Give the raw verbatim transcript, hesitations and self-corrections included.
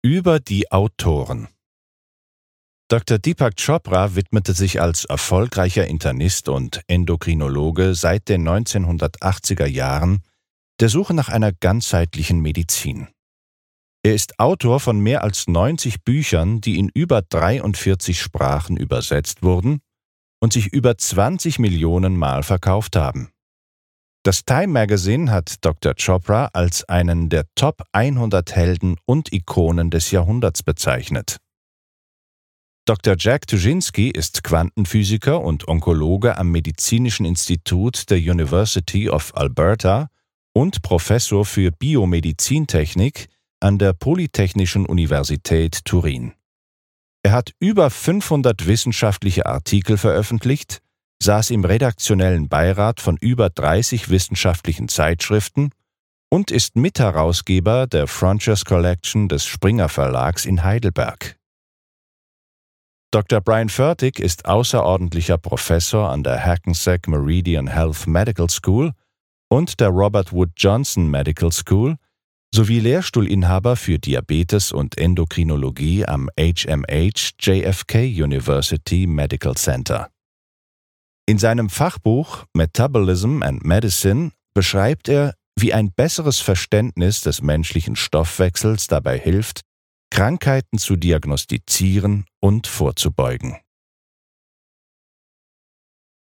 Über die Autoren. Doktor Deepak Chopra widmete sich als erfolgreicher Internist und Endokrinologe seit den neunzehnhundertachtziger Jahren der Suche nach einer ganzheitlichen Medizin. Er ist Autor von mehr als neunzig Büchern, die in über dreiundvierzig Sprachen übersetzt wurden und sich über zwanzig Millionen Mal verkauft haben. Das Time Magazine hat Doktor Chopra als einen der Top hundert Helden und Ikonen des Jahrhunderts bezeichnet. Doktor Jack Tuschinski ist Quantenphysiker und Onkologe am Medizinischen Institut der University of Alberta und Professor für Biomedizintechnik an der Polytechnischen Universität Turin. Er hat über fünfhundert wissenschaftliche Artikel veröffentlicht, saß im redaktionellen Beirat von über dreißig wissenschaftlichen Zeitschriften und ist Mitherausgeber der Frontiers Collection des Springer Verlags in Heidelberg. Doktor Brian Fertig ist außerordentlicher Professor an der Hackensack Meridian Health Medical School und der Robert Wood Johnson Medical School sowie Lehrstuhlinhaber für Diabetes und Endokrinologie am H M H J F K University Medical Center. In seinem Fachbuch Metabolism and Medicine beschreibt er, wie ein besseres Verständnis des menschlichen Stoffwechsels dabei hilft, Krankheiten zu diagnostizieren und vorzubeugen.